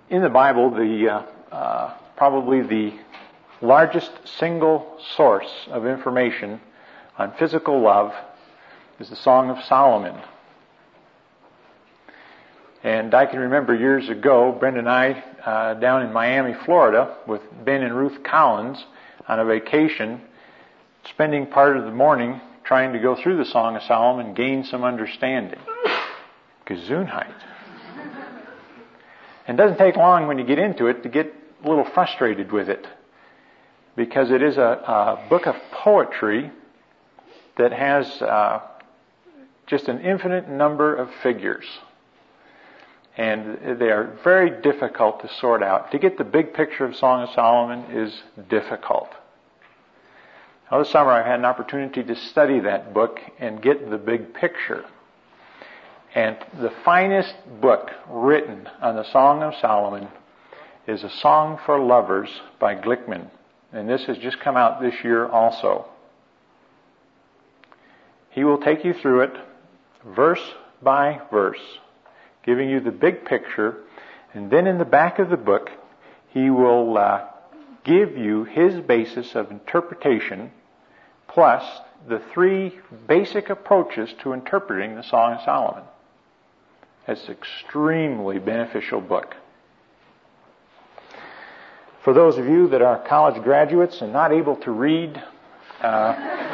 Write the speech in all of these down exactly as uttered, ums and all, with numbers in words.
In the Bible, the uh, uh, probably the largest single source of information on physical love is the Song of Solomon. And I can remember years ago, Brenda and I, uh, down in Miami, Florida, with Ben and Ruth Collins on a vacation, spending part of the morning trying to go through the Song of Solomon, gain some understanding. Gesundheit. And it doesn't take long when you get into it to get a little frustrated with it, because it is a, a book of poetry that has uh, just an infinite number of figures. And they are very difficult to sort out. To get the big picture of Song of Solomon is difficult. Now, this summer I had an opportunity to study that book and get the big picture. And the finest book written on the Song of Solomon is A Song for Lovers by Glickman. And this has just come out this year also. He will take you through it verse by verse, giving you the big picture. And then in the back of the book, he will uh, give you his basis of interpretation, plus the three basic approaches to interpreting the Song of Solomon. It's an extremely beneficial book. For those of you that are college graduates and not able to read, uh,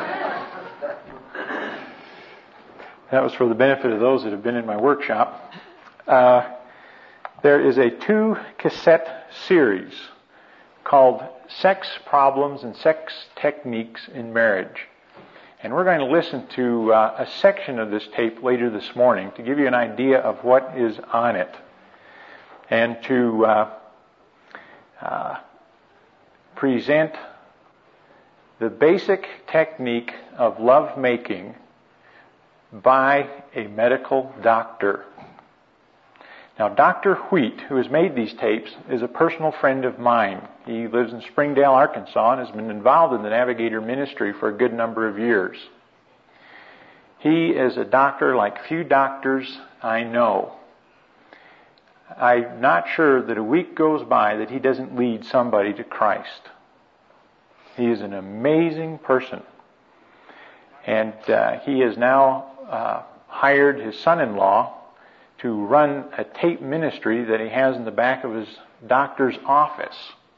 that was for the benefit of those that have been in my workshop. Uh, there is a two-cassette series called Sex Problems and Sex Techniques in Marriage. And we're going to listen to uh, a section of this tape later this morning to give you an idea of what is on it, and to uh, uh, present the basic technique of love making by a medical doctor. Now, Doctor Wheat, who has made these tapes, is a personal friend of mine. He lives in Springdale, Arkansas, and has been involved in the Navigator ministry for a good number of years. He is a doctor like few doctors I know. I'm not sure that a week goes by that he doesn't lead somebody to Christ. He is an amazing person. And uh, he has now uh, hired his son-in-law to run a tape ministry that he has in the back of his doctor's office.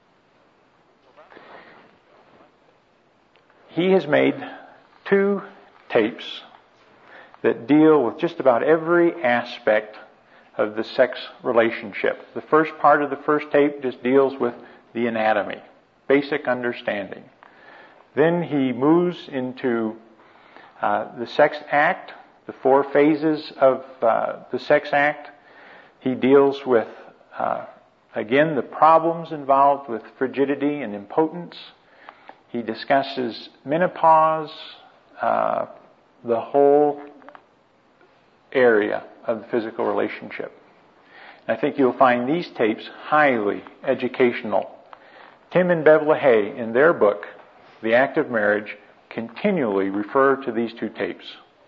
He has made two tapes that deal with just about every aspect of the sex relationship. The first part of the first tape just deals with the anatomy, basic understanding. Then he moves into uh, the sex act, the four phases of uh, the sex act. He deals with, uh, again, the problems involved with frigidity and impotence. He discusses menopause, uh, the whole area of the physical relationship. And I think you'll find these tapes highly educational. Tim and Bev LaHaye, in their book, The Act of Marriage, continually refer to these two tapes.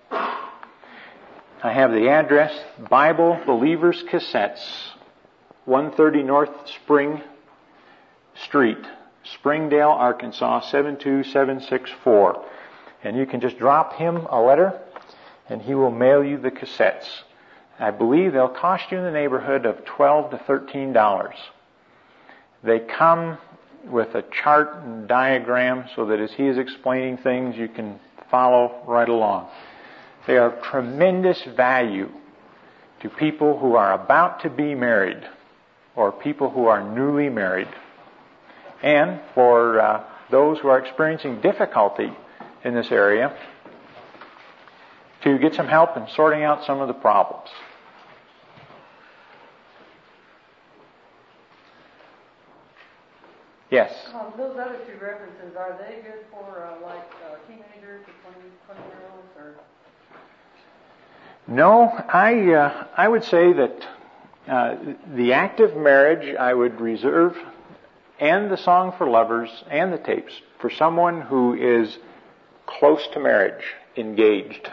I have the address, Bible Believers Cassettes, one thirty North Spring Street, Springdale, Arkansas, seven two seven six four. And you can just drop him a letter, and he will mail you the cassettes. I believe they'll cost you in the neighborhood of twelve to thirteen dollars. They come with a chart and diagram so that as he is explaining things, you can follow right along. They are of tremendous value to people who are about to be married or people who are newly married, and for uh, those who are experiencing difficulty in this area to get some help in sorting out some of the problems. Yes? Um, those other two references, are they good for uh, like uh, teenagers or twenty-year-olds? Or? No, I uh, I would say that uh, the Act of Marriage I would reserve, and the Song for Lovers and the tapes, for someone who is close to marriage, engaged,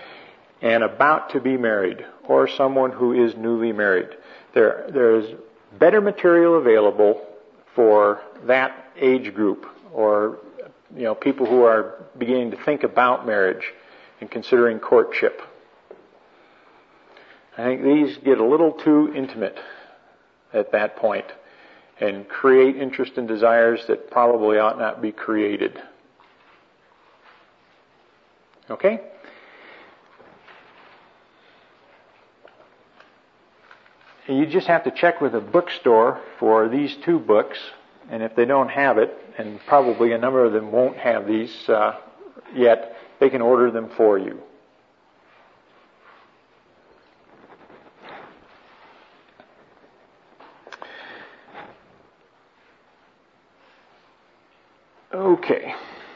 and about to be married, or someone who is newly married. There, there is better material available for that age group, or you know, people who are beginning to think about marriage and considering courtship. I think these get a little too intimate at that point and create interest and desires that probably ought not be created. Okay? And you just have to check with a bookstore for these two books, and if they don't have it, and probably a number of them won't have these uh, yet, they can order them for you. Okay.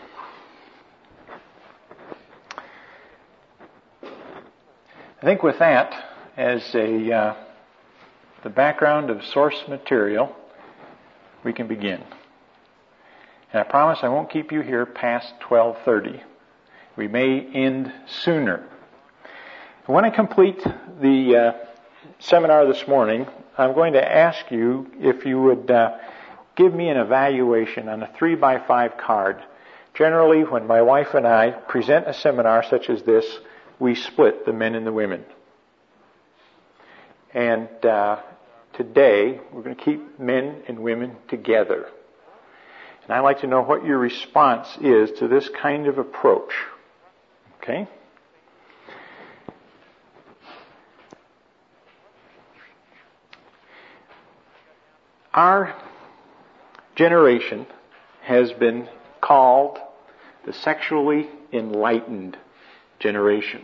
I think with that as a uh, the background of source material, we can begin. And I promise I won't keep you here past twelve thirty. We may end sooner. When I complete the uh, seminar this morning, I'm going to ask you if you would uh, give me an evaluation on a three by five card. Generally, when my wife and I present a seminar such as this, we split the men and the women. And uh, today, we're going to keep men and women together. And I'd like to know what your response is to this kind of approach. Okay? Our generation has been called the sexually enlightened generation.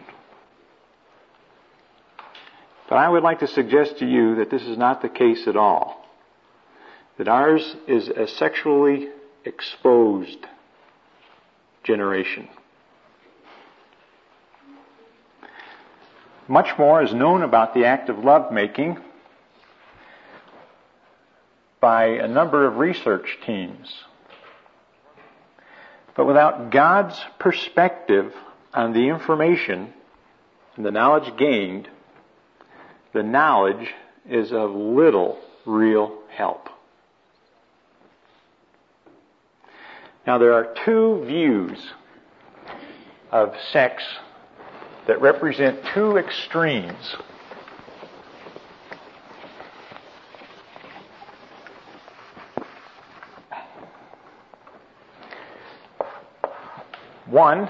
But I would like to suggest to you that this is not the case at all. That ours is a sexually exposed generation. Much more is known about the act of lovemaking by a number of research teams. But without God's perspective on the information and the knowledge gained, the knowledge is of little real help. Now, there are two views of sex that represent two extremes. One,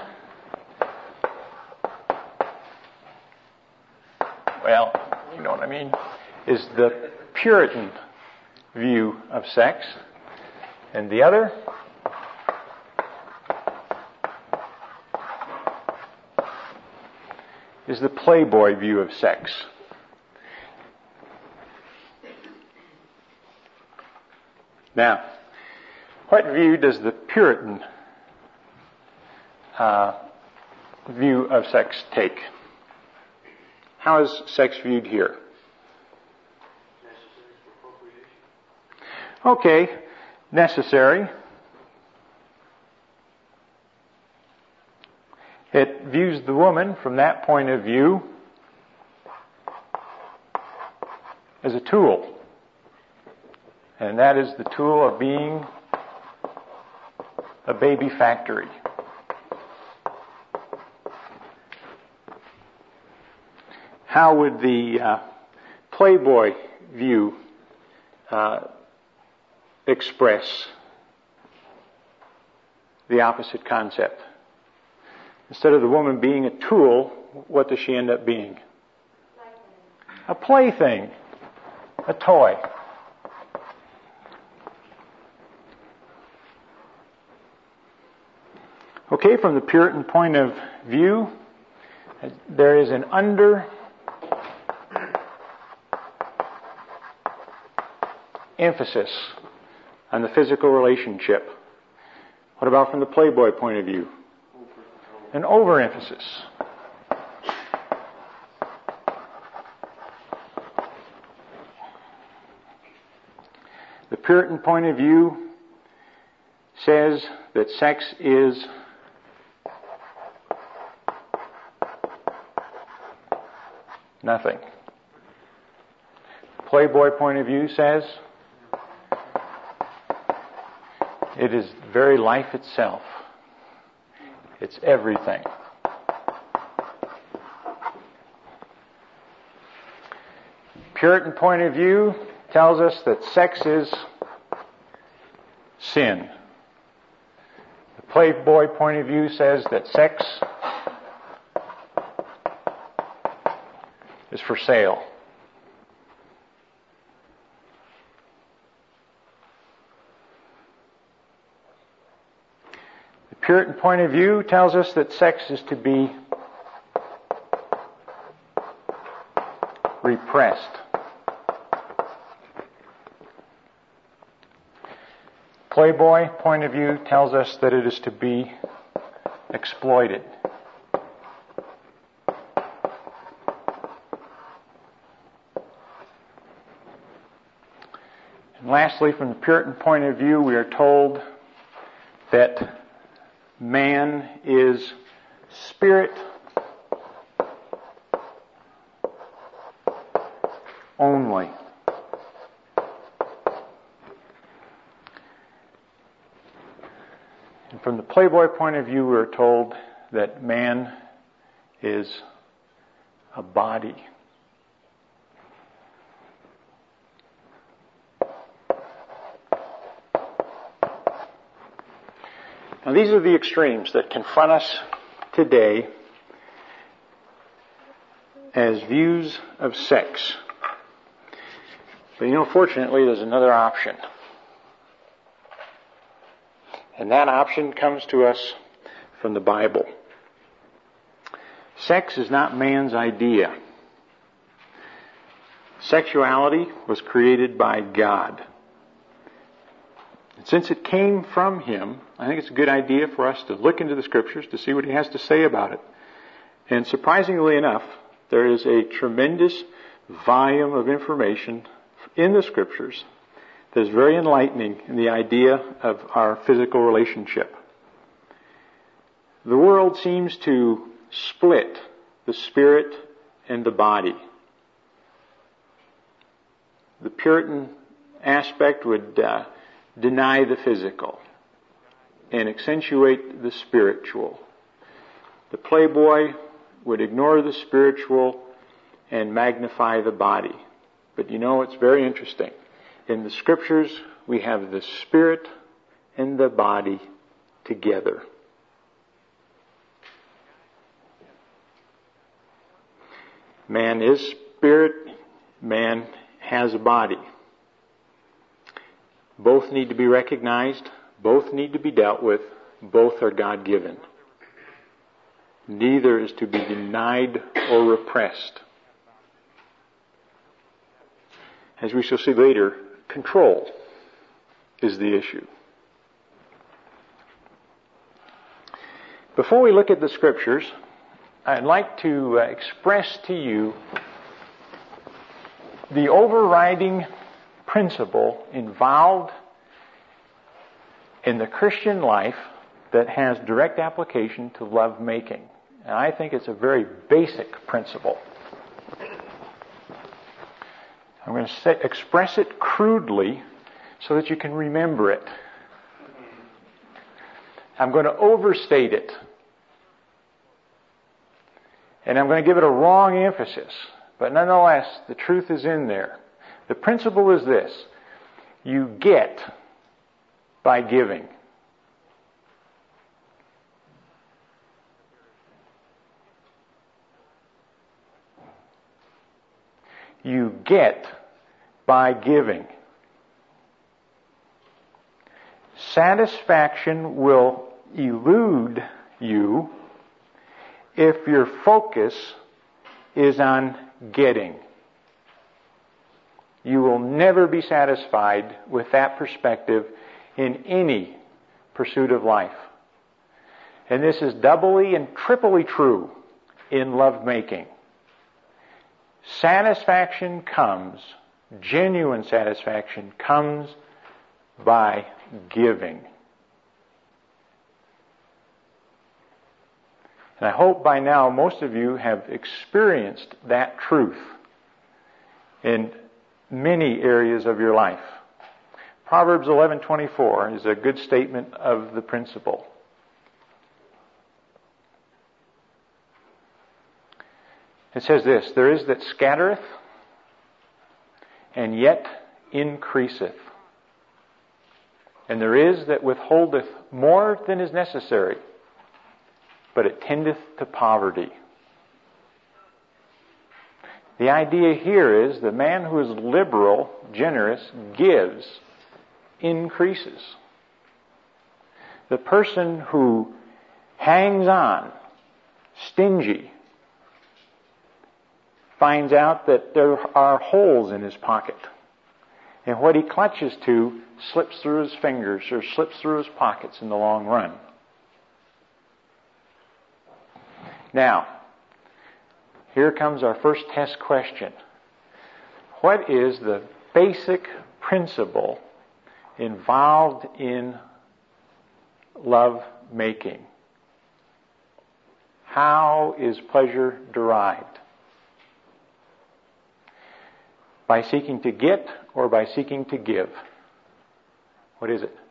well, you know what I mean, is the Puritan view of sex, and the other is the Playboy view of sex. Now, what view does the Puritan uh, view of sex take? How is sex viewed here? Okay, necessary. It views the woman from that point of view as a tool. And that is the tool of being a baby factory. How would the uh, Playboy view uh, express the opposite concept? Instead of the woman being a tool, what does she end up being? A plaything, a toy. Okay, from the Puritan point of view, there is an under emphasis on the physical relationship. What about from the Playboy point of view? An overemphasis. The Puritan point of view says that sex is nothing. Playboy point of view says it is very life itself. It's everything. Puritan point of view tells us that sex is sin. The Playboy point of view says that sex is for sale. The Puritan point of view tells us that sex is to be repressed. Playboy point of view tells us that it is to be exploited. And lastly, from the Puritan point of view, we are told that man is spirit only. And from the Playboy point of view, we're told that man is a body. Now, these are the extremes that confront us today as views of sex. But you know, fortunately, there's another option. And that option comes to us from the Bible. Sex is not man's idea. Sexuality was created by God. And since it came from Him, I think it's a good idea for us to look into the Scriptures to see what He has to say about it. And surprisingly enough, there is a tremendous volume of information in the Scriptures that is very enlightening in the idea of our physical relationship. The world seems to split the spirit and the body. The Puritan aspect would uh, deny the physical and accentuate the spiritual. The Playboy would ignore the spiritual and magnify the body. But you know, it's very interesting. In the Scriptures, we have the spirit and the body together. Man is spirit, man has a body. Both need to be recognized, both need to be dealt with, both are God-given. Neither is to be denied or repressed. As we shall see later, control is the issue. Before we look at the Scriptures, I'd like to uh, express to you the overriding principle involved in the Christian life that has direct application to love making. And I think it's a very basic principle. I'm going to say, express it crudely so that you can remember it. I'm going to overstate it. And I'm going to give it a wrong emphasis. But nonetheless, the truth is in there. The principle is this. You get by giving. You get by giving. Satisfaction will elude you if your focus is on getting. You will never be satisfied with that perspective in any pursuit of life. And this is doubly and triply true in lovemaking. Satisfaction comes, genuine satisfaction comes by giving. And I hope by now most of you have experienced that truth. And many areas of your life. Proverbs eleven twenty-four is a good statement of the principle. It says this, there is that scattereth, and yet increaseth. And there is that withholdeth more than is necessary, but it tendeth to poverty. The idea here is the man who is liberal, generous, gives, increases. The person who hangs on, stingy, finds out that there are holes in his pocket. And what he clutches to slips through his fingers or slips through his pockets in the long run. Now, here comes our first test question. What is the basic principle involved in love making? How is pleasure derived? By seeking to get or by seeking to give? What is it?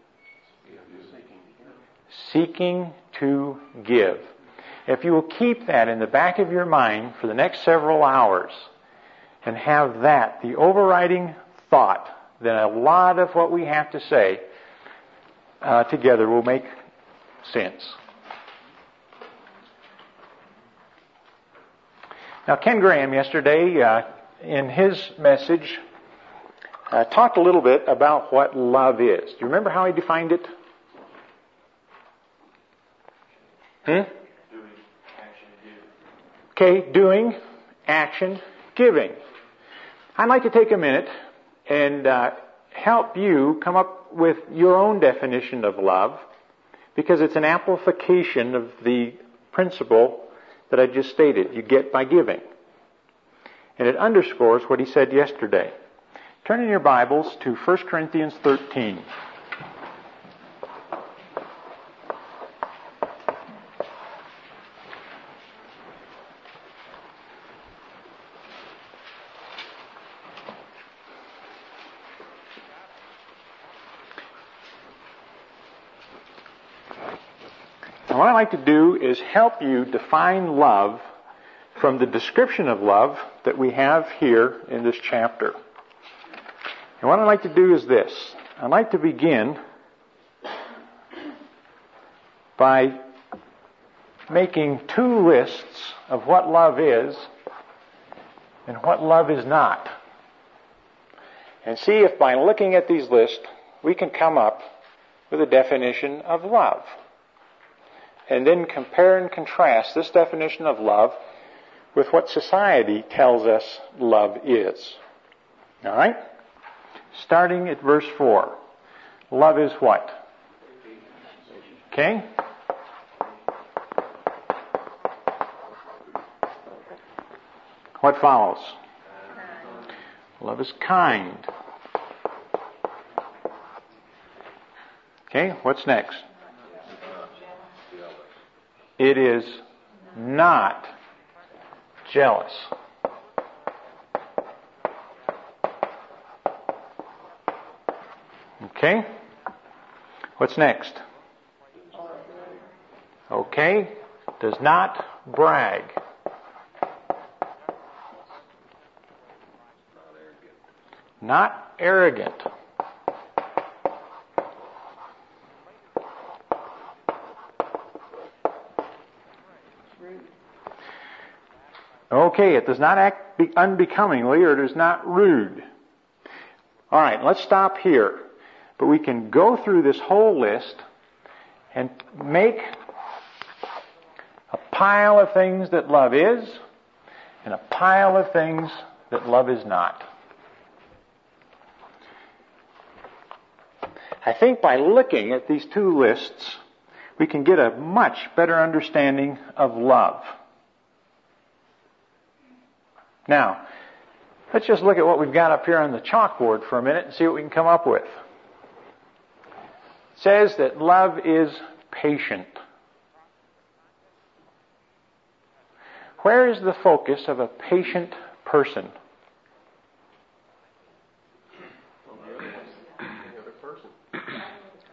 Seeking to give. If you will keep that in the back of your mind for the next several hours and have that, the overriding thought, then a lot of what we have to say uh, together will make sense. Now, Ken Graham yesterday, uh, in his message, uh, talked a little bit about what love is. Do you remember how he defined it? Hmm? Okay, doing, action, giving. I'd like to take a minute and uh, help you come up with your own definition of love, because it's an amplification of the principle that I just stated. You get by giving. And it underscores what he said yesterday. Turn in your Bibles to First Corinthians thirteen. And what I'd like to do is help you define love from the description of love that we have here in this chapter. And what I'd like to do is this. I'd like to begin by making two lists of what love is and what love is not. And see if by looking at these lists we can come up with a definition of love. And then compare and contrast this definition of love with what society tells us love is. All right? Starting at verse four. Love is what? Okay? What follows? Love is kind. Okay, what's next? It is not jealous. Okay? What's next? Okay. Does not brag. Not arrogant. Okay, it does not act unbecomingly, or it is not rude. All right, let's stop here. But we can go through this whole list and make a pile of things that love is and a pile of things that love is not. I think by looking at these two lists, we can get a much better understanding of love. Now, let's just look at what we've got up here on the chalkboard for a minute and see what we can come up with. It says that love is patient. Where is the focus of a patient person?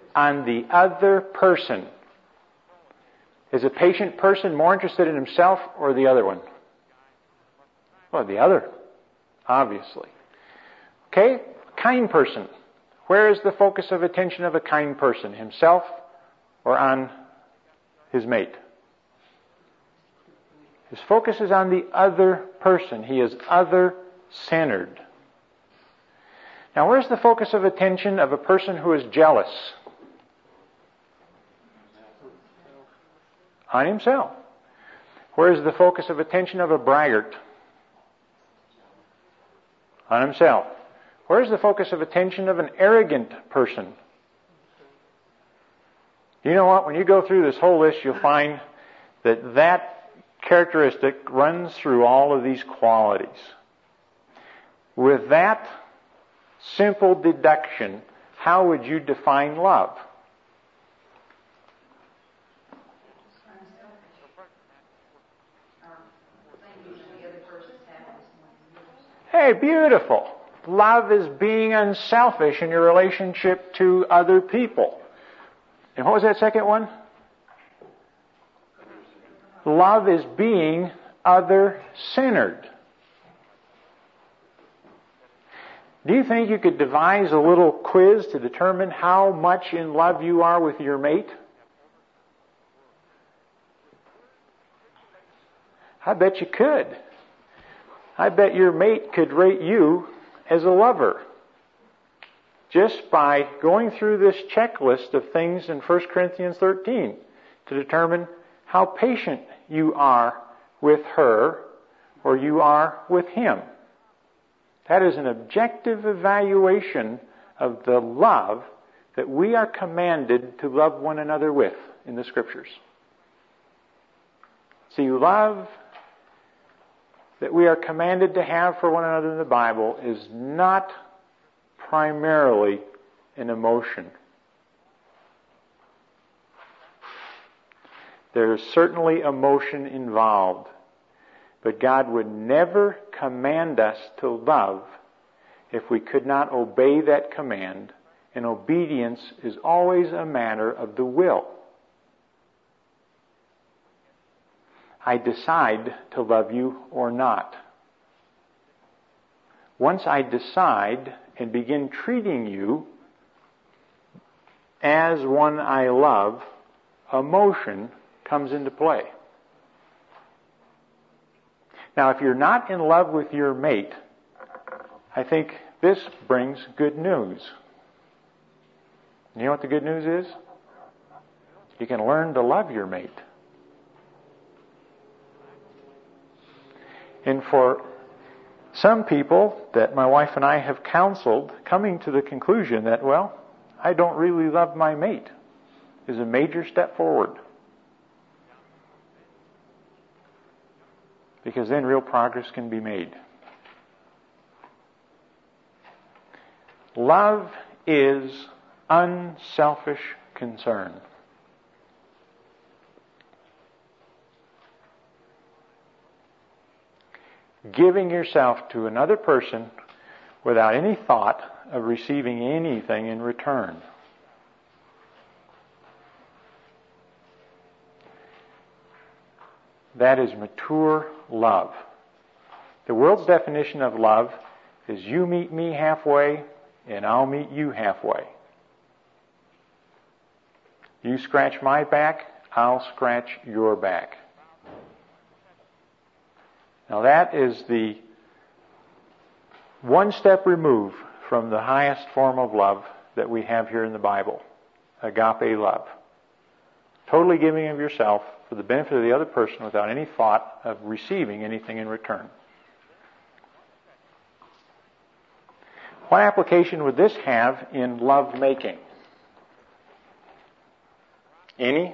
on the other person. Is a patient person more interested in himself or the other one? Well, the other, obviously. Okay, kind person. Where is the focus of attention of a kind person? Himself or on his mate? His focus is on the other person. He is other-centered. Now, where's the focus of attention of a person who is jealous? On himself. Where is the focus of attention of a braggart? On himself. Where is the focus of attention of an arrogant person? You know what? When you go through this whole list, you'll find that that characteristic runs through all of these qualities. With that simple deduction, how would you define love? Hey, beautiful. Love is being unselfish in your relationship to other people. And what was that second one? Love is being other-centered. Do you think you could devise a little quiz to determine how much in love you are with your mate? I bet you could. I bet your mate could rate you as a lover just by going through this checklist of things in First Corinthians thirteen to determine how patient you are with her or you are with him. That is an objective evaluation of the love that we are commanded to love one another with in the Scriptures. See, love that we are commanded to have for one another in the Bible is not primarily an emotion. There is certainly emotion involved, but God would never command us to love if we could not obey that command, and obedience is always a matter of the will. I decide to love you or not. Once I decide and begin treating you as one I love, emotion comes into play. Now, if you're not in love with your mate, I think this brings good news. You know what the good news is? You can learn to love your mate. And for some people that my wife and I have counseled, coming to the conclusion that, well, I don't really love my mate, is a major step forward. Because then real progress can be made. Love is unselfish concern. Giving yourself to another person without any thought of receiving anything in return. That is mature love. The world's definition of love is you meet me halfway and I'll meet you halfway. You scratch my back, I'll scratch your back. Now that is the one step removed from the highest form of love that we have here in the Bible. Agape love. Totally giving of yourself for the benefit of the other person without any thought of receiving anything in return. What application would this have in love making? Any?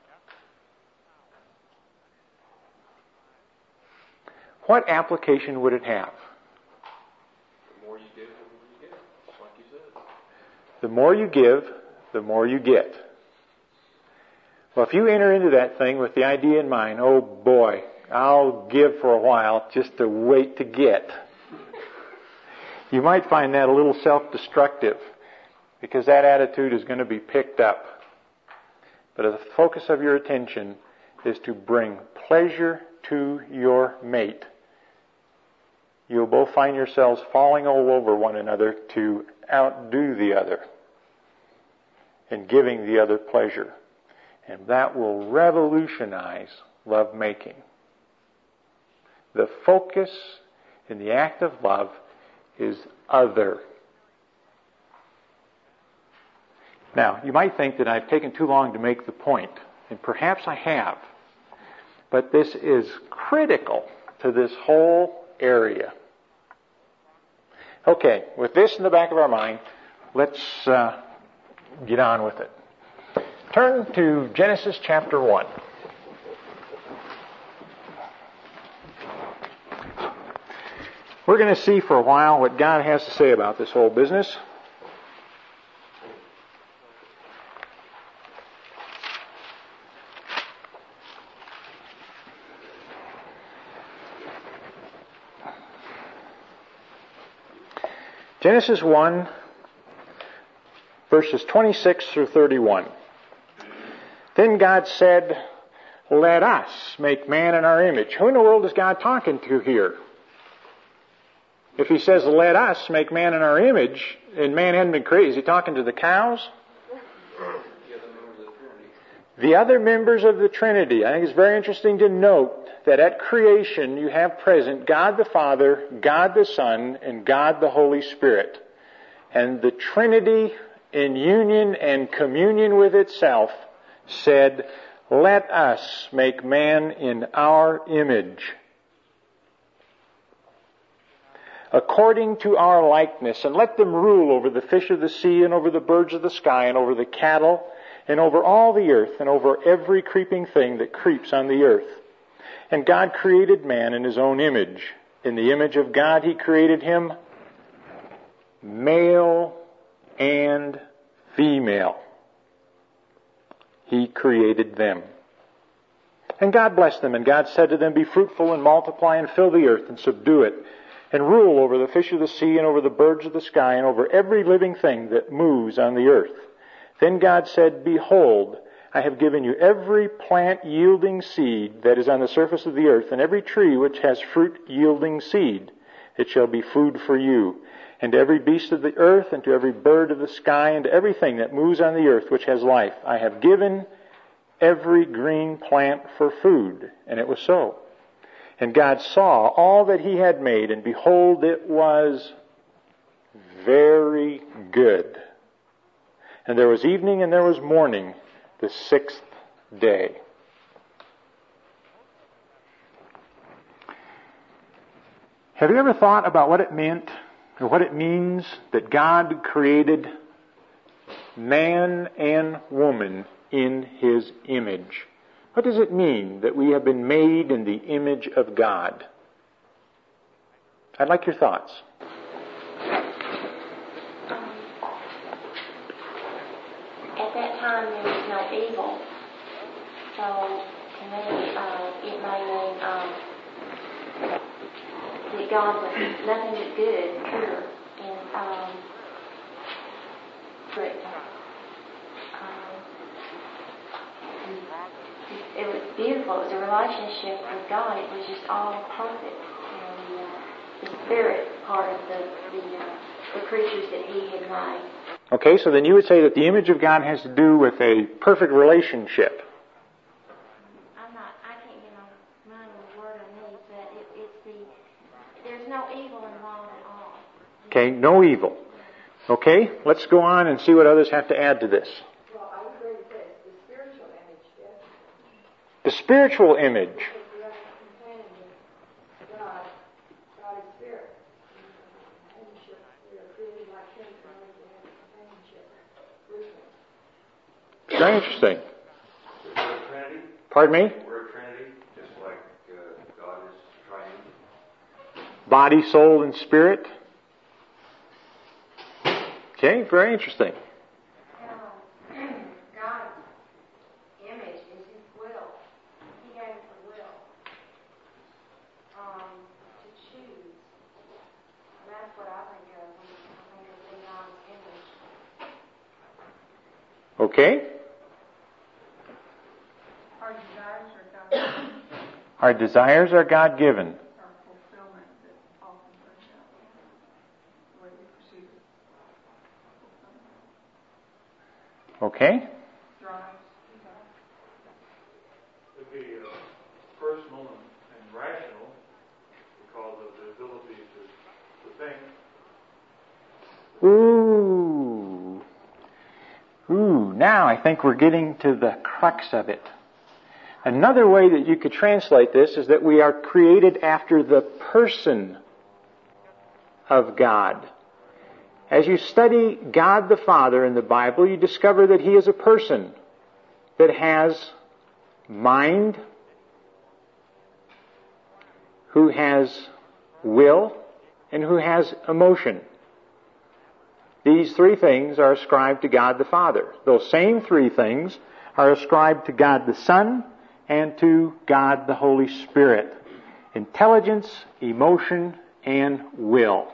What application would it have? The more you give, the more you get, like you said. The more you give, the more you get. Well, if you enter into that thing with the idea in mind, oh boy, I'll give for a while just to wait to get, you might find that a little self-destructive, because that attitude is going to be picked up. But the focus of your attention is to bring pleasure to your mate. You'll both find yourselves falling all over one another to outdo the other and giving the other pleasure. And that will revolutionize lovemaking. The focus in the act of love is other. Now, you might think that I've taken too long to make the point, and perhaps I have. But this is critical to this whole area. Okay, with this in the back of our mind, let's uh, get on with it. Turn to Genesis chapter one. We're going to see for a while what God has to say about this whole business. Genesis one, verses twenty-six through thirty-one. Then God said, "Let us make man in our image." Who in the world is God talking to here? If he says, "Let us make man in our image," and man hadn't been created, is he talking to the cows? The other members of the Trinity. I think it's very interesting to note that at creation you have present God the Father, God the Son, and God the Holy Spirit. And the Trinity, in union and communion with itself, said, "Let us make man in our image, according to our likeness, and let them rule over the fish of the sea, and over the birds of the sky, and over the cattle, and over all the earth, and over every creeping thing that creeps on the earth." And God created man in His own image. In the image of God He created him, male and female. He created them. And God blessed them, and God said to them, "Be fruitful and multiply and fill the earth and subdue it, and rule over the fish of the sea and over the birds of the sky and over every living thing that moves on the earth." Then God said, "Behold, I have given you every plant yielding seed that is on the surface of the earth, and every tree which has fruit yielding seed. It shall be food for you. And to every beast of the earth, and to every bird of the sky, and to everything that moves on the earth which has life, I have given every green plant for food." And it was so. And God saw all that He had made, and behold, it was very good. And there was evening and there was morning, the sixth day. Have you ever thought about what it meant, or what it means that God created man and woman in His image? What does it mean that we have been made in the image of God? I'd like your thoughts. At that time, there was no evil. So, to me, uh, it may mean um, that God was nothing but good, pure, and um, but, um, it was beautiful. It was a relationship with God. It was just all perfect. And uh, the spirit part of the the, uh, the creatures that He had made. Okay, so then you would say that the image of God has to do with a perfect relationship. I'm not, I can't get my mind on the word I need, but it, it's the, there's no evil involved at all. Okay, no evil. Okay, let's go on and see what others have to add to this. Well, I would agree with this. The spiritual image, yes. The spiritual image. God, God is spirit. Companionship. We are created like Him in order to have companionship with Him. Very interesting. We're a Trinity. Pardon me? We're a Trinity, just like uh, God is triune. Body, soul, and spirit. Okay, very interesting. Um, God's image is His will. He gave us a will um, to choose. And that's what I think of when I think of the God's image. Okay? Our desires are God. Our desires are God-given. Our fulfillment that often turns out the way we perceive it. Okay? Drives, Would be uh, personal and, and rational because of the ability to, to think. Ooh. Ooh, now I think we're getting to the crux of it. Another way that you could translate this is that we are created after the person of God. As you study God the Father in the Bible, you discover that He is a person that has mind, who has will, and who has emotion. These three things are ascribed to God the Father. Those same three things are ascribed to God the Son and to God the Holy Spirit. Intelligence, emotion, and will.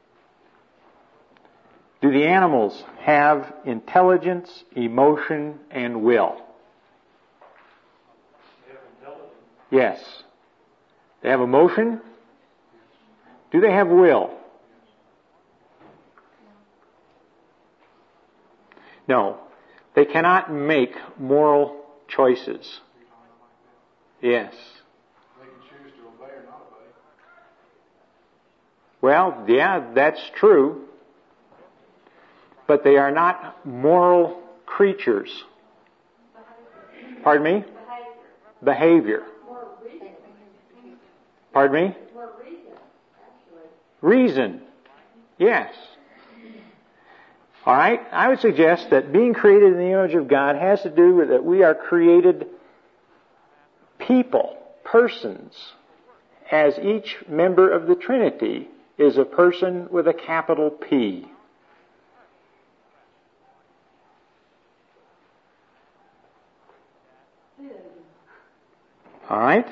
Do the animals have intelligence, emotion, and will? They have intelligence. Yes. They have emotion? Do they have will? No. They cannot make moral choices. Yes. They can choose to obey or not obey. Well, yeah, that's true. But they are not moral creatures. Pardon me? Behavior. more reason. Pardon me? More reason, actually. Reason. Yes. All right? I would suggest that being created in the image of God has to do with that we are created people, persons, as each member of the Trinity is a person with a capital P. All right?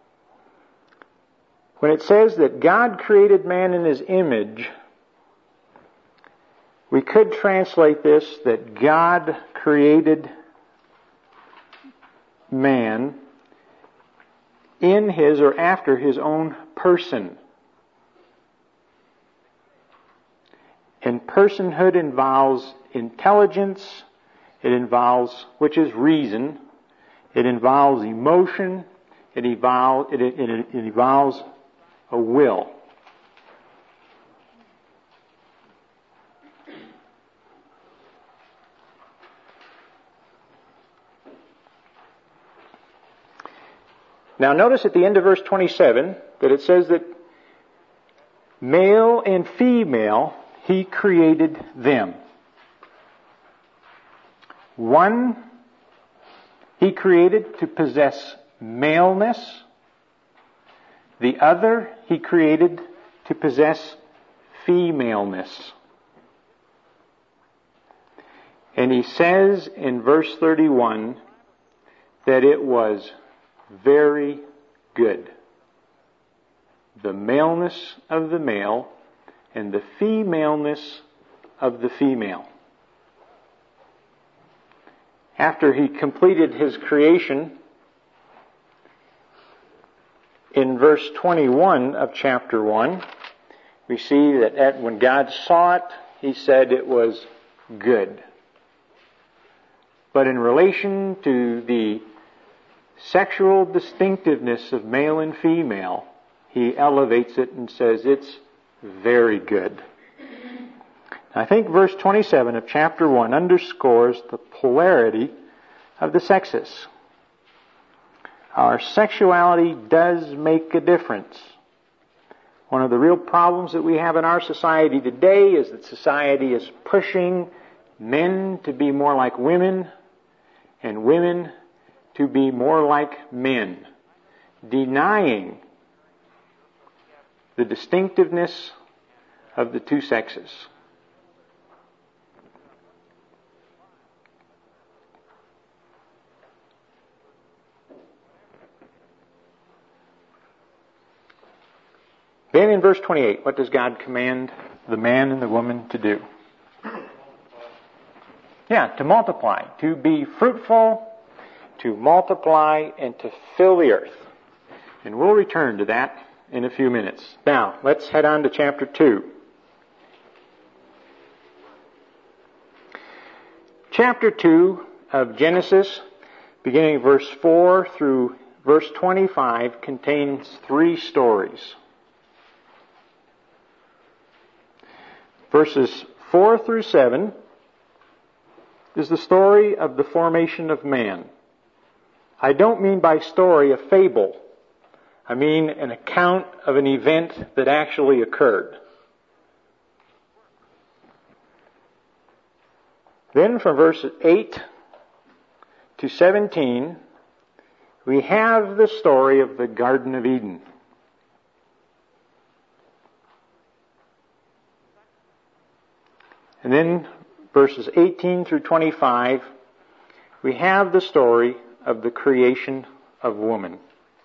When it says that God created man in His image, we could translate this that God created man in His or after His own person. And personhood involves intelligence, it involves, which is reason, it involves emotion, it, evol- it, it, it involves a will. Now notice at the end of verse twenty-seven that it says that male and female He created them. One He created to possess maleness. The other He created to possess femaleness. And He says in verse thirty-one that it was very good. The maleness of the male and the femaleness of the female. After He completed His creation, in verse twenty-one of chapter one, we see that at, when God saw it, He said it was good. But in relation to the sexual distinctiveness of male and female, He elevates it and says it's very good. I think verse twenty-seven of chapter one underscores the polarity of the sexes. Our sexuality does make a difference. One of the real problems that we have in our society today is that society is pushing men to be more like women and women to be more like men, denying the distinctiveness of the two sexes. Then in verse twenty-eight, what does God command the man and the woman to do? Yeah, to multiply, to be fruitful, to multiply, and to fill the earth. And we'll return to that in a few minutes. Now, let's head on to chapter two. Chapter two of Genesis, beginning verse four through verse twenty-five, contains three stories. Verses four through seven is the story of the formation of man. I don't mean by story a fable. I mean an account of an event that actually occurred. Then from verses eight to seventeen, we have the story of the Garden of Eden. And then verses eighteen through twenty-five, we have the story of the creation of woman.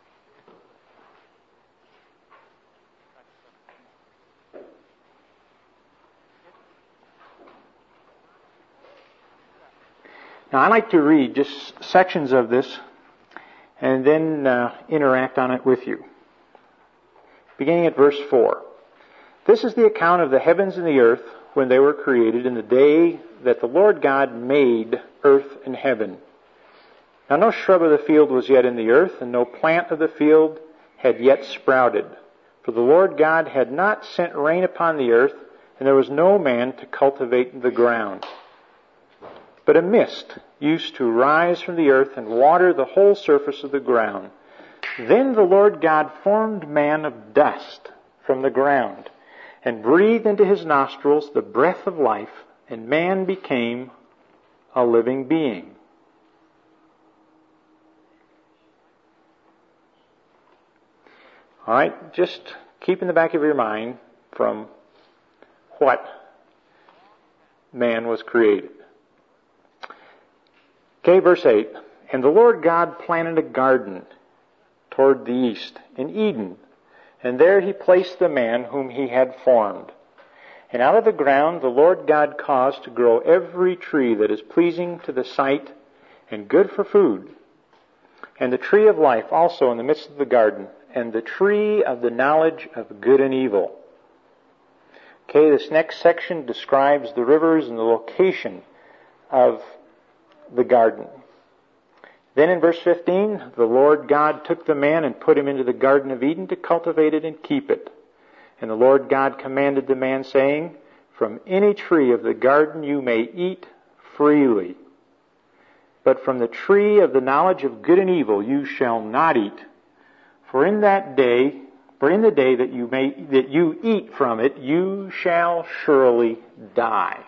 Now, I like to read just sections of this and then uh, interact on it with you. Beginning at verse four. This is the account of the heavens and the earth when they were created in the day that the Lord God made earth and heaven. Now no shrub of the field was yet in the earth, and no plant of the field had yet sprouted. For the Lord God had not sent rain upon the earth, and there was no man to cultivate the ground. But a mist used to rise from the earth and water the whole surface of the ground. Then the Lord God formed man of dust from the ground, and breathed into his nostrils the breath of life, and man became a living being. All right, just keep in the back of your mind from what man was created. Okay, verse eight. And the Lord God planted a garden toward the east in Eden, and there he placed the man whom he had formed. And out of the ground the Lord God caused to grow every tree that is pleasing to the sight and good for food, and the tree of life also in the midst of the garden, and the tree of the knowledge of good and evil. Okay, this next section describes the rivers and the location of the garden. Then in verse fifteen, the Lord God took the man and put him into the Garden of Eden to cultivate it and keep it. And the Lord God commanded the man, saying, From any tree of the garden you may eat freely, but from the tree of the knowledge of good and evil you shall not eat. For in that day, for in the day that you may that you eat from it, you shall surely die.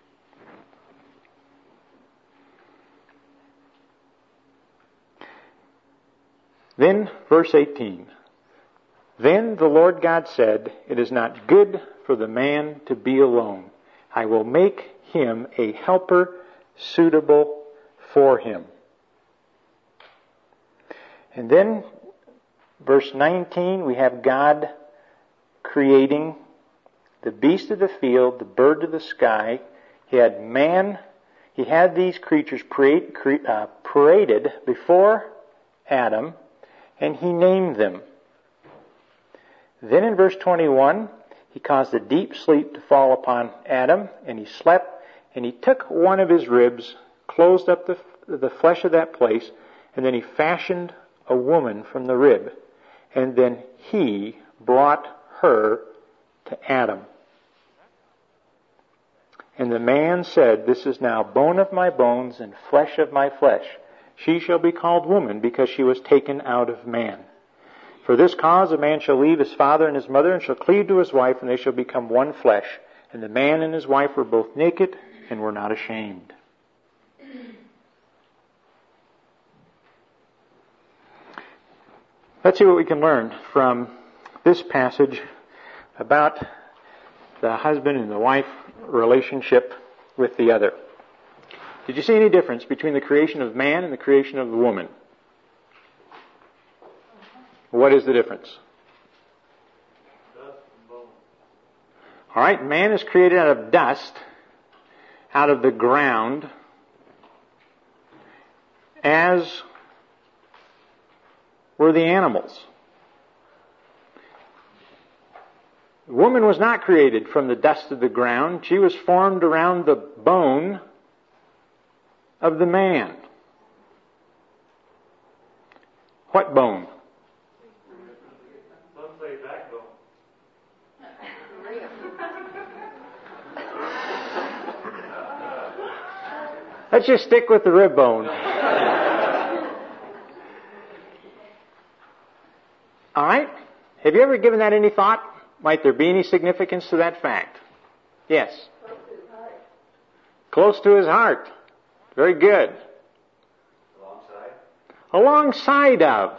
Then, verse eighteen. Then the Lord God said, It is not good for the man to be alone. I will make him a helper suitable for him. And then, verse nineteen, we have God creating the beast of the field, the bird of the sky. He had man, he had these creatures parade, uh, paraded before Adam, and he named them. Then in verse twenty-one, he caused a deep sleep to fall upon Adam, and he slept, and he took one of his ribs, closed up the, the flesh of that place, and then he fashioned a woman from the rib. And then he brought her to Adam. And the man said, This is now bone of my bones and flesh of my flesh. She shall be called woman, because she was taken out of man. For this cause a man shall leave his father and his mother, and shall cleave to his wife, and they shall become one flesh. And the man and his wife were both naked, and were not ashamed. Let's see what we can learn from this passage about the husband and the wife relationship with the other. Did you see any difference between the creation of man and the creation of the woman? What is the difference? Dust and bone. All right, man is created out of dust, out of the ground, as were the animals. The woman was not created from the dust of the ground. She was formed around the bone of the man. What bone? Some say backbone. Let's just stick with the rib bone. All right? Have you ever given that any thought? Might there be any significance to that fact? Yes. Close to his heart. Very good. Alongside? Alongside of.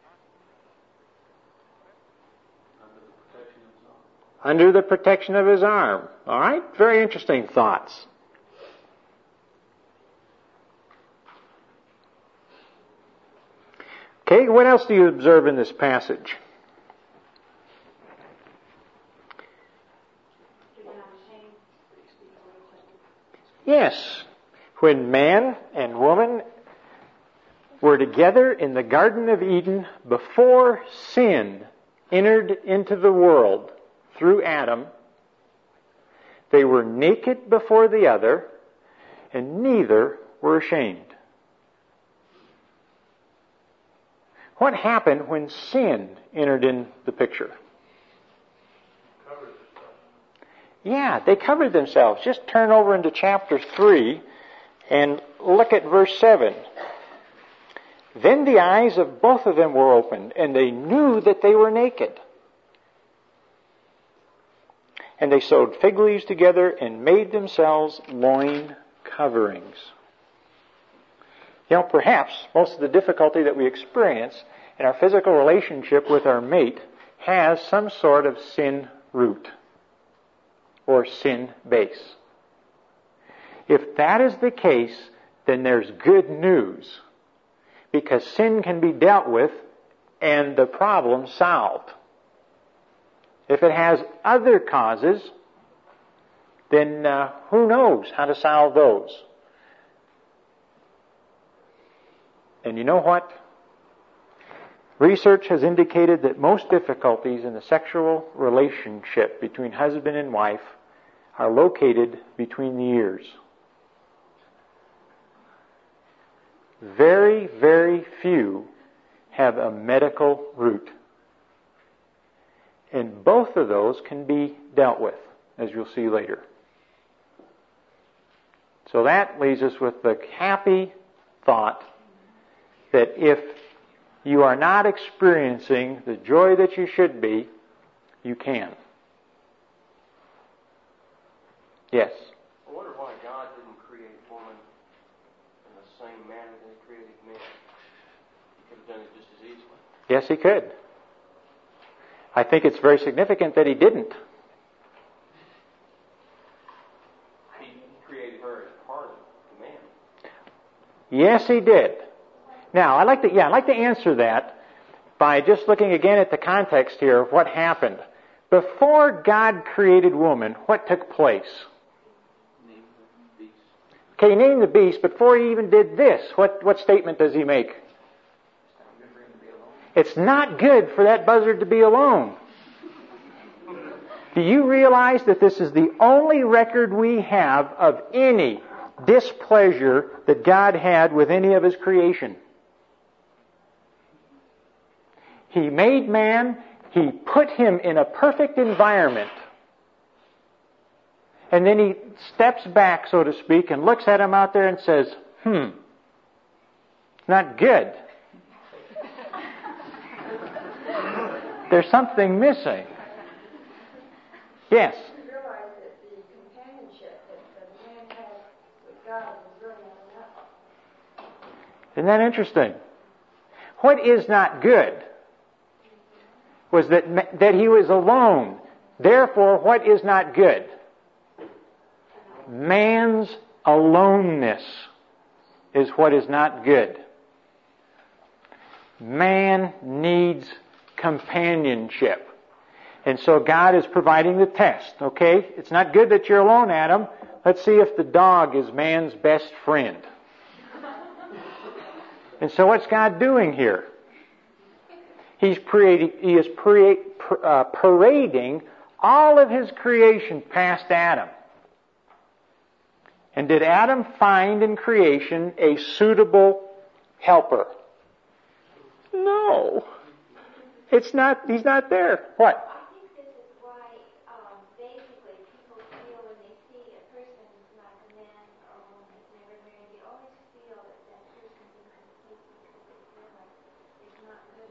Under the protection of his arm. All right? Very interesting thoughts. Okay, what else do you observe in this passage? Yes. When man and woman were together in the Garden of Eden before sin entered into the world through Adam, they were naked before the other, and neither were ashamed. What happened when sin entered in the picture? Yeah, they covered themselves. Just turn over into chapter three and look at verse seven. Then the eyes of both of them were opened, and they knew that they were naked. And they sewed fig leaves together and made themselves loin coverings. You know, perhaps most of the difficulty that we experience in our physical relationship with our mate has some sort of sin root or sin base. If that is the case, then there's good news, because sin can be dealt with and the problem solved. If it has other causes, then uh, who knows how to solve those? And you know what? Research has indicated that most difficulties in the sexual relationship between husband and wife are located between the ears. Very, very few have a medical root. And both of those can be dealt with, as you'll see later. So that leaves us with the happy thought that if you are not experiencing the joy that you should be, you can. Yes? I wonder why God didn't create woman in the same manner that He created man. He could have done it just as easily. Yes, He could. I think it's very significant that He didn't. He created her as part of the man. Yes, He did. Now, I'd like to, yeah, I'd like to answer that by just looking again at the context here of what happened. Before God created woman, what took place? Name the beast. Okay, he named the beast, but before he even did this, what, what statement does he make? It's not good for that buzzard to be alone. Do you realize that this is the only record we have of any displeasure that God had with any of His creation? He made man, He put him in a perfect environment, and then He steps back, so to speak, and looks at him out there and says, hmm, not good. There's something missing. Yes? You realize that the companionship that the man has with God is really not enough. Isn't that interesting? What is not good was that, that he was alone. Therefore, what is not good? Man's aloneness is what is not good. Man needs companionship. And so God is providing the test, okay? It's not good that you're alone, Adam. Let's see if the dog is man's best friend. And so what's God doing here? He's parading, he is parade, uh, parading all of His creation past Adam. And did Adam find in creation a suitable helper? No. It's not, he's not there. What? I think this is why, um, basically, people feel when they see a person like a man or a woman who's never married, they always feel that that person's incomplete because they feel like it's not good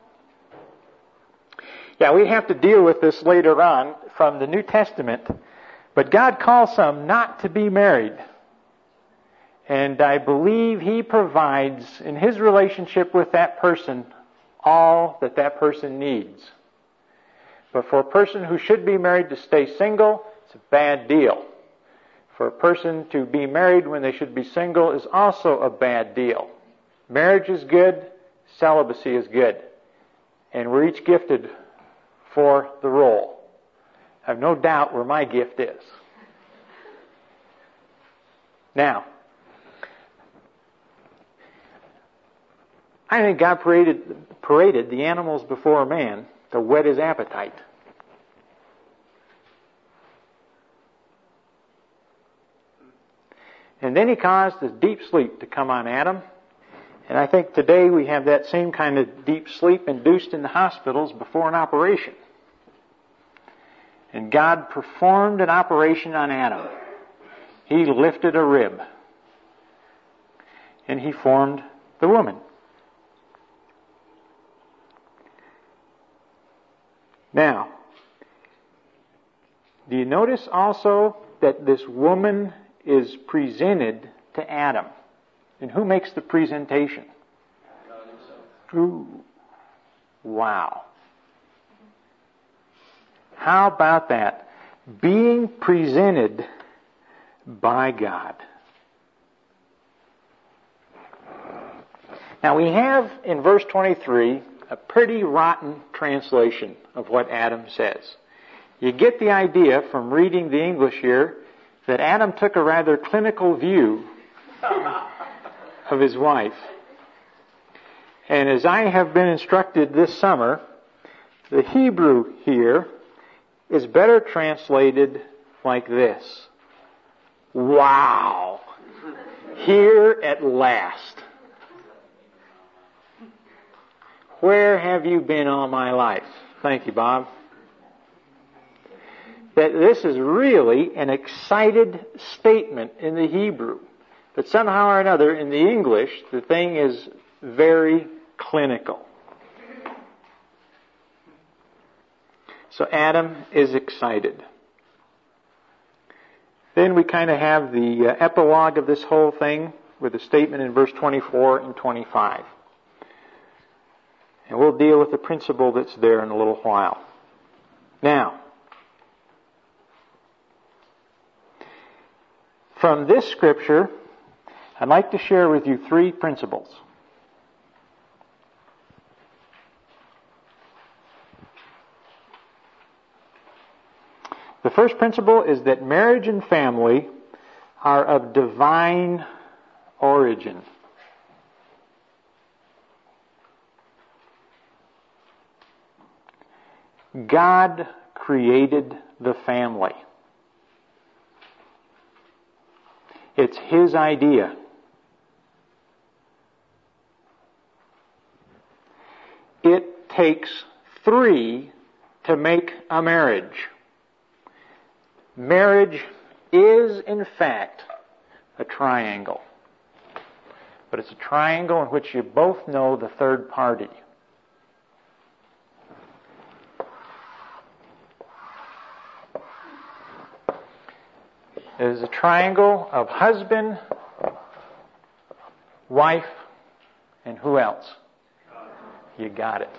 enough. Yeah, we have to deal with this later on from the New Testament. But God calls some not to be married. And I believe He provides, in His relationship with that person, all that that person needs. But for a person who should be married to stay single, it's a bad deal. For a person to be married when they should be single is also a bad deal. Marriage is good, celibacy is good. And we're each gifted for the role. I have no doubt where my gift is. Now, I think God paraded, paraded the animals before man to whet his appetite. And then He caused a deep sleep to come on Adam. And I think today we have that same kind of deep sleep induced in the hospitals before an operation. And God performed an operation on Adam. He lifted a rib. And He formed the woman. Now, do you notice also that this woman is presented to Adam? And who makes the presentation? God Himself. Ooh. Wow. How about that? Being presented by God. Now we have in verse twenty-three a pretty rotten translation of what Adam says. You get the idea from reading the English here that Adam took a rather clinical view of his wife. And as I have been instructed this summer, the Hebrew here is better translated like this. Wow! Here at last. Where have you been all my life? Thank you, Bob. That this is really an excited statement in the Hebrew. But somehow or another, in the English, the thing is very clinical. So Adam is excited. Then we kind of have the uh, epilogue of this whole thing with a statement in verse twenty-four and twenty-five. And we'll deal with the principle that's there in a little while. Now, from this scripture, I'd like to share with you three principles. The first principle is that marriage and family are of divine origin. God created the family. It's His idea. It takes three to make a marriage. Marriage is, in fact, a triangle. But it's a triangle in which you both know the third party. It is a triangle of husband, wife, and who else? You got it.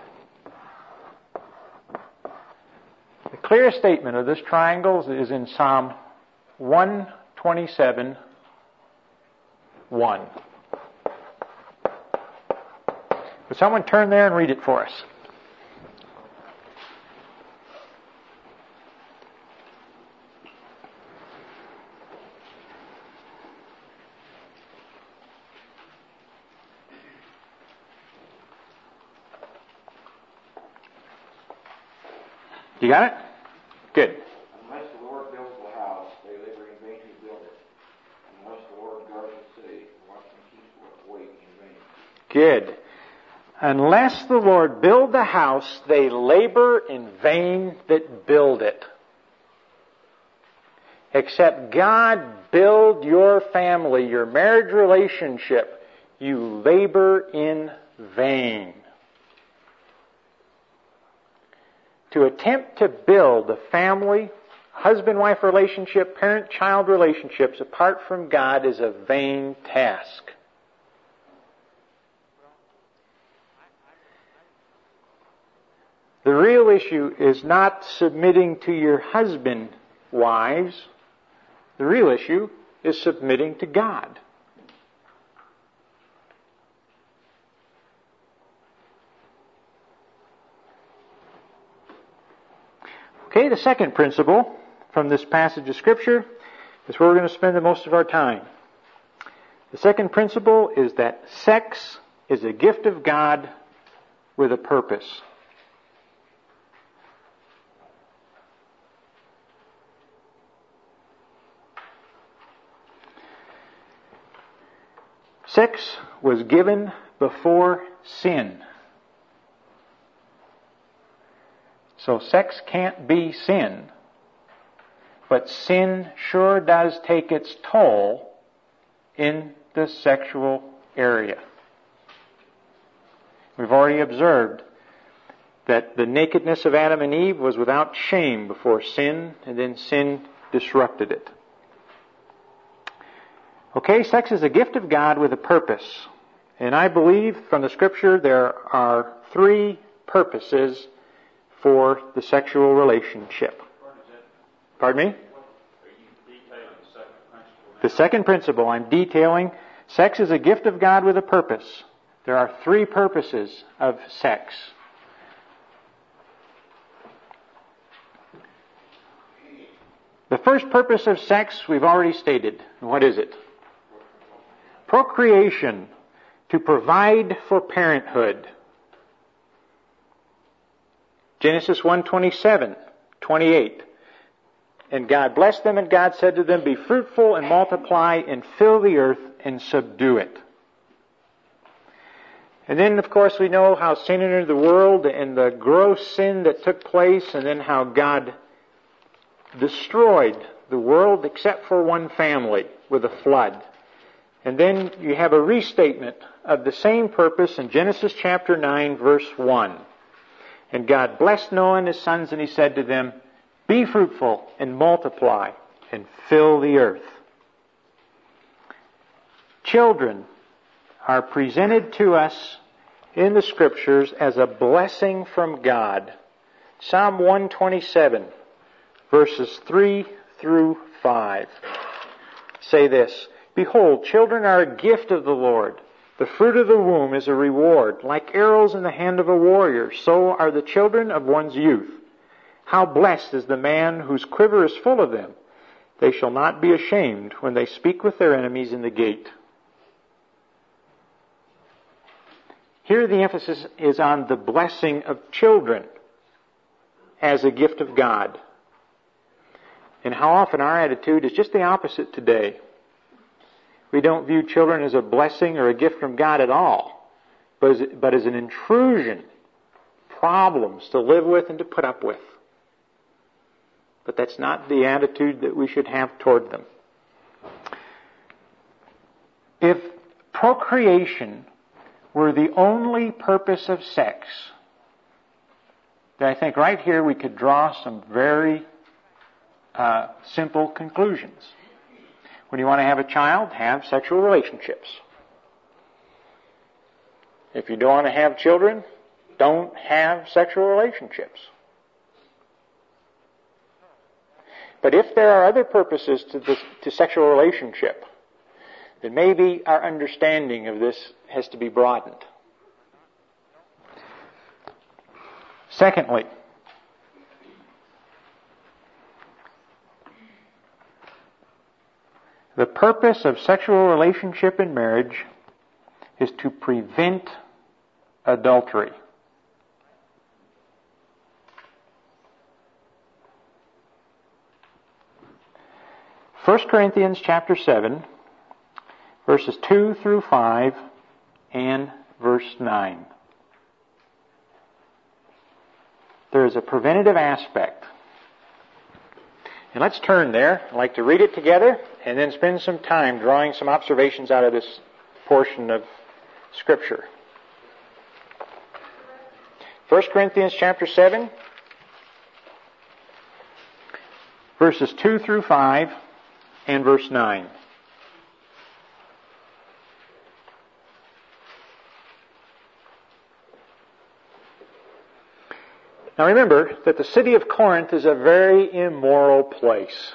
The clear statement of this triangle is in Psalm one twenty-seven, one. Would someone turn there and read it for us? You got it? Good. Unless the Lord builds the house, they labor in vain who build it. Unless the Lord guards the city, the watchman keeps awake in vain. Good. Unless the Lord build the house, they labor in vain that build it. Except God build your family, your marriage relationship, you labor in vain. To attempt to build a family, husband-wife relationship, parent-child relationships apart from God is a vain task. The real issue is not submitting to your husband, wives. The real issue is submitting to God. Okay, the second principle from this passage of Scripture is where we're going to spend the most of our time. The second principle is that sex is a gift of God with a purpose. Sex was given before sin. So sex can't be sin. But sin sure does take its toll in the sexual area. We've already observed that the nakedness of Adam and Eve was without shame before sin, and then sin disrupted it. Okay, sex is a gift of God with a purpose. And I believe from the Scripture there are three purposes for the sexual relationship. Pardon me? The second principle I'm detailing, sex is a gift of God with a purpose. There are three purposes of sex. The first purpose of sex we've already stated. What is it? Procreation, to provide for parenthood. Genesis one twenty-seven, twenty-eight. And God blessed them, and God said to them, be fruitful and multiply and fill the earth and subdue it. And then, of course, we know how sin entered the world and the gross sin that took place, and then how God destroyed the world except for one family with a flood. And then you have a restatement of the same purpose in Genesis chapter nine, verse one. And God blessed Noah and his sons, and He said to them, be fruitful and multiply and fill the earth. Children are presented to us in the Scriptures as a blessing from God. Psalm one twenty-seven, verses three through five say this, behold, children are a gift of the Lord. The fruit of the womb is a reward. Like arrows in the hand of a warrior, so are the children of one's youth. How blessed is the man whose quiver is full of them. They shall not be ashamed when they speak with their enemies in the gate. Here the emphasis is on the blessing of children as a gift of God. And how often our attitude is just the opposite today. We don't view children as a blessing or a gift from God at all, but as, but as an intrusion, problems to live with and to put up with. But that's not the attitude that we should have toward them. If procreation were the only purpose of sex, then I think right here we could draw some very uh, simple conclusions. When you want to have a child, have sexual relationships. If you don't want to have children, don't have sexual relationships. But if there are other purposes to this, to sexual relationship, then maybe our understanding of this has to be broadened. Secondly, the purpose of sexual relationship in marriage is to prevent adultery. First Corinthians chapter seven, verses two through five and verse nine. There is a preventative aspect. And let's turn there. I'd like to read it together and then spend some time drawing some observations out of this portion of Scripture. First Corinthians chapter seven, verses two through five and verse nine. Now remember that the city of Corinth is a very immoral place.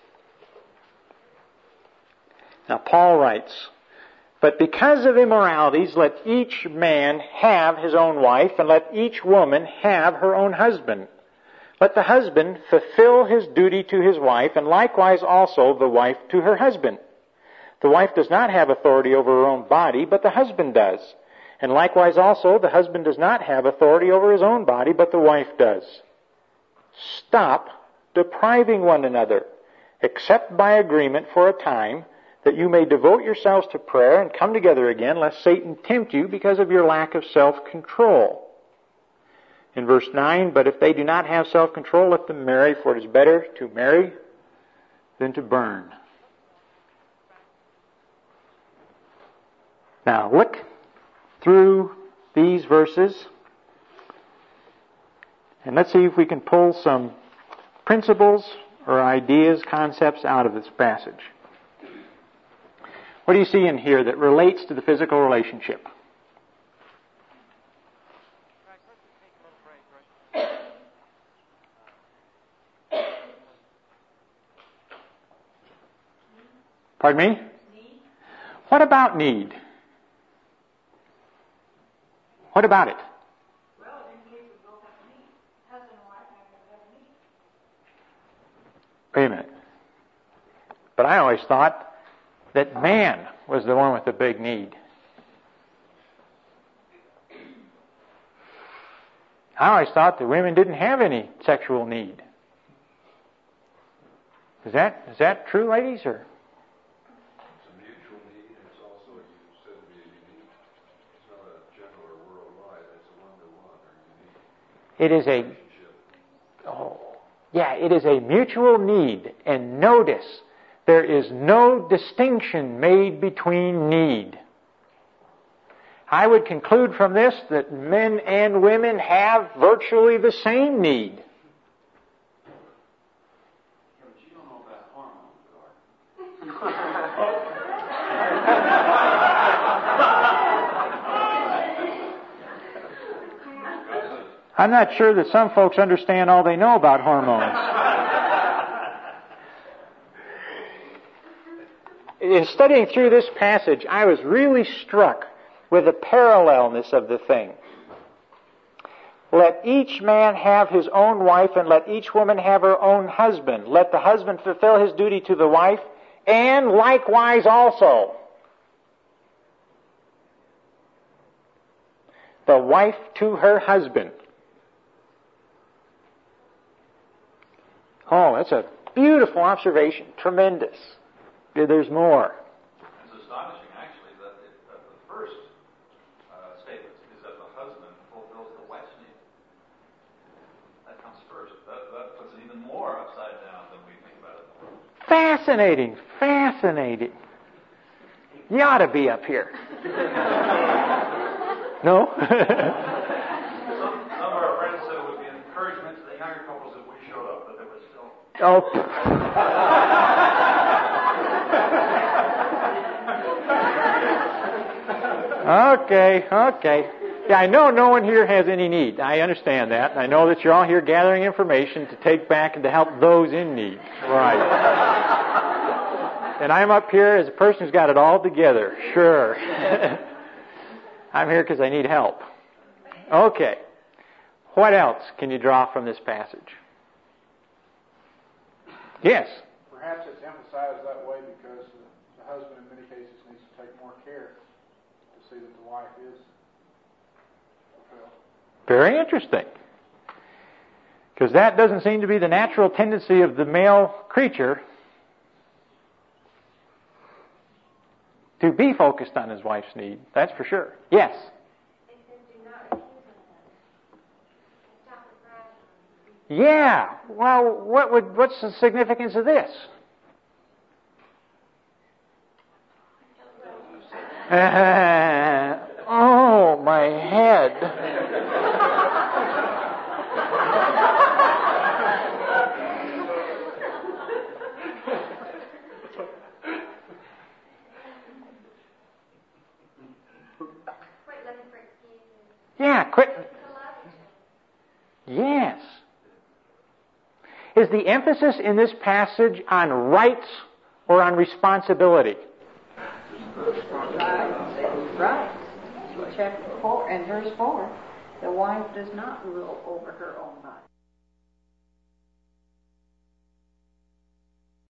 Now Paul writes, "But because of immoralities, let each man have his own wife, and let each woman have her own husband. Let the husband fulfill his duty to his wife, and likewise also the wife to her husband. The wife does not have authority over her own body, but the husband does. And likewise also the husband does not have authority over his own body, but the wife does. Stop depriving one another, except by agreement for a time, that you may devote yourselves to prayer and come together again, lest Satan tempt you because of your lack of self-control." In verse nine, "But if they do not have self-control, let them marry, for it is better to marry than to burn." Now look through these verses, and let's see if we can pull some principles or ideas, concepts out of this passage. What do you see in here that relates to the physical relationship? Pardon me? Need. What about need? What about it? Well, in case we both have need. Husband and wife have a need. Wait a minute. But I always thought that man was the one with the big need. I always thought that women didn't have any sexual need. Is that is that true, ladies? Or It's a mutual need, and it's also, you said, to be unique. It's not a general or worldwide. It's a one-to-one or unique it is a relationship. oh yeah, it is a mutual need. And notice, there is no distinction made between need. I would conclude from this that men and women have virtually the same need. But you don't know about hormones, I'm not sure that some folks understand all they know about hormones. In studying through this passage, I was really struck with the parallelness of the thing. Let each man have his own wife, and let each woman have her own husband. Let the husband fulfill his duty to the wife, and likewise also the wife to her husband. Oh, that's a beautiful observation. Tremendous. There's more. It's astonishing, actually, that, it, that the first uh, statement is that the husband fulfills the wife's need. That comes first. That, that puts it even more upside down than we think about it. Fascinating. Fascinating. You ought to be up here. No? Some, some of our friends said it would be an encouragement to the younger couples if we showed up, but there was still... Oh. Okay, okay. Yeah, I know no one here has any need. I understand that. I know that you're all here gathering information to take back and to help those in need. Right. And I'm up here as a person who's got it all together. Sure. I'm here because I need help. Okay. What else can you draw from this passage? Yes? Perhaps it's emphasized that way because the husband in many cases needs to take more care to see that the wife is fulfilled. Very interesting. Because that doesn't seem to be the natural tendency of the male creature. to be focused on his wife's need. That's for sure. Yes? It says do not accuse one another. Stop the bragging. Yeah. Well, what would what's the significance of this? Uh, oh, my head. Quit looking for excuses. Yeah, quit. To love each other. Yes. Is the emphasis in this passage on rights or on responsibility? Right. Chapter four and verse four, the wife does not rule over her own body.